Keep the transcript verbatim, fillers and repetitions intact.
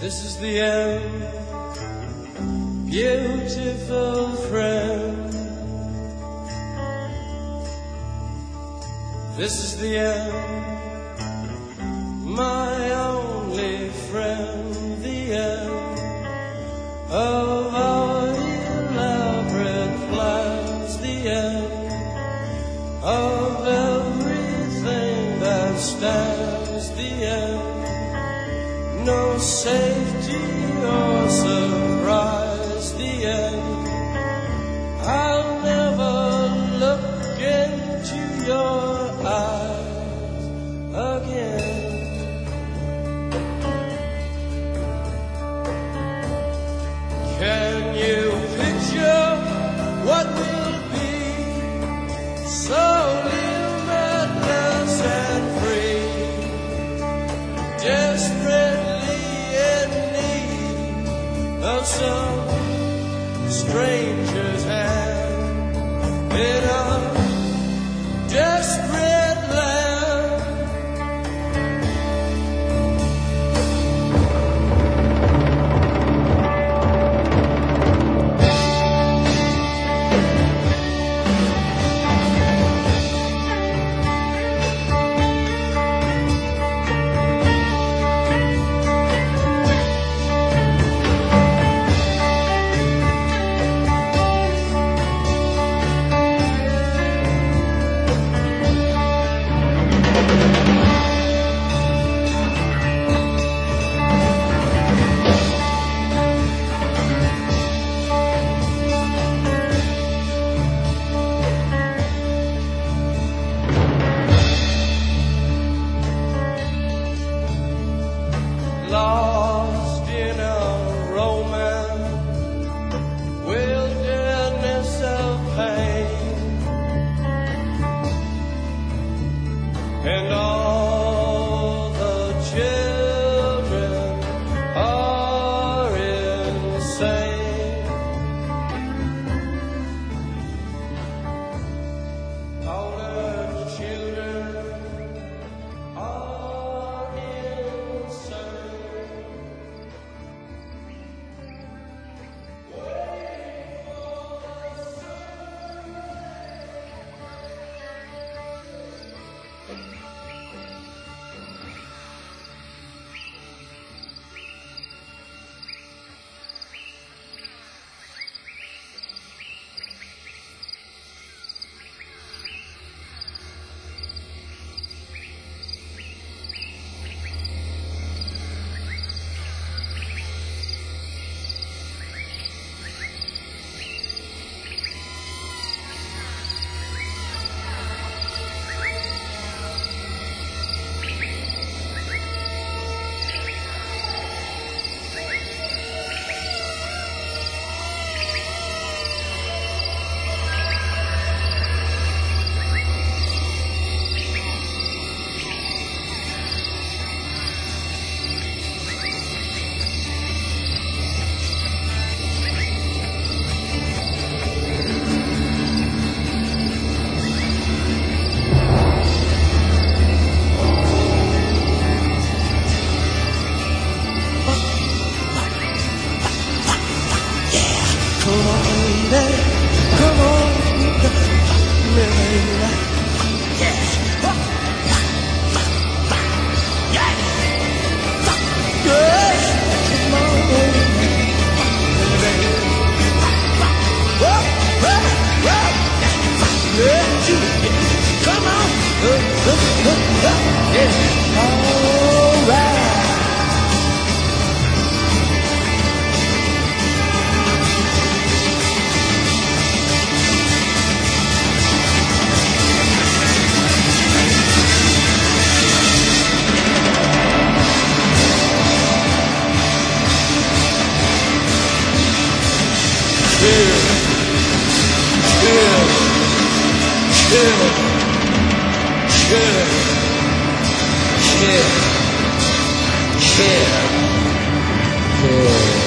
This is the end, beautiful friend. This is the end, my only friend. The end of our elaborate plans. The end of everything that stands. The end, no safety or surprise. The end, I'll never look into your eyes again. Can you picture what will be? So limitless and free, desperately in need of some stranger's hand in a desperate land. Lost in a romance, wilderness of pain, and all the children are insane. All the children are insane. Come on, baby, come on, baby, yeah, yeah, yeah, come on, baby, whoa, whoa, whoa, yeah, come on, uh, uh, uh, uh, yeah, all right. Chill, chill, chill, chill, chill, chill, chill.